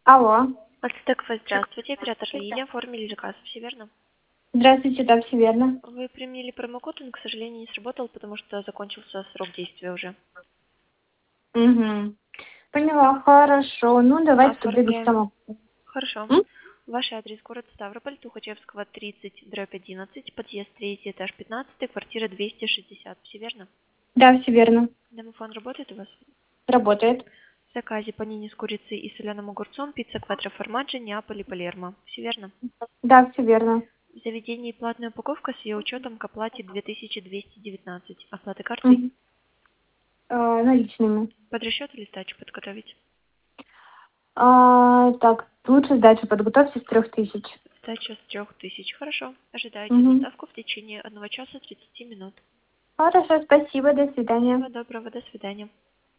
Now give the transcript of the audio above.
Алло. Ацтекфа, здравствуйте. Оператор Лилия. Оформили заказ. Все верно? Здравствуйте, да, все верно. Вы применили промокод, он, к сожалению, не сработал, потому что закончился срок действия уже. Угу. Поняла, хорошо. Ну, давайте тогда без Оформляем. самого. Хорошо. М? Ваш адрес: город Ставрополь, Тухачевского, 30/11, подъезд 3, этаж 15, квартира 260. Все верно? Да, все верно. Домофон работает у вас? Работает. В заказе панини с курицей и соленым огурцом, пицца квадро формаджи, Неаполь и Палермо. Все верно? Да, все верно. В заведении платная упаковка с ее учетом к оплате 2219. Оплата картой? Мгм. Наличными. Под расчет или сдачу подготовить? Так, лучше сдачу подготовьте с 3000. Сдача с 3000. Хорошо. Ожидайте Угу. доставку в течение 1 часа 30 минут. Хорошо, спасибо, до свидания. Всего доброго. До свидания.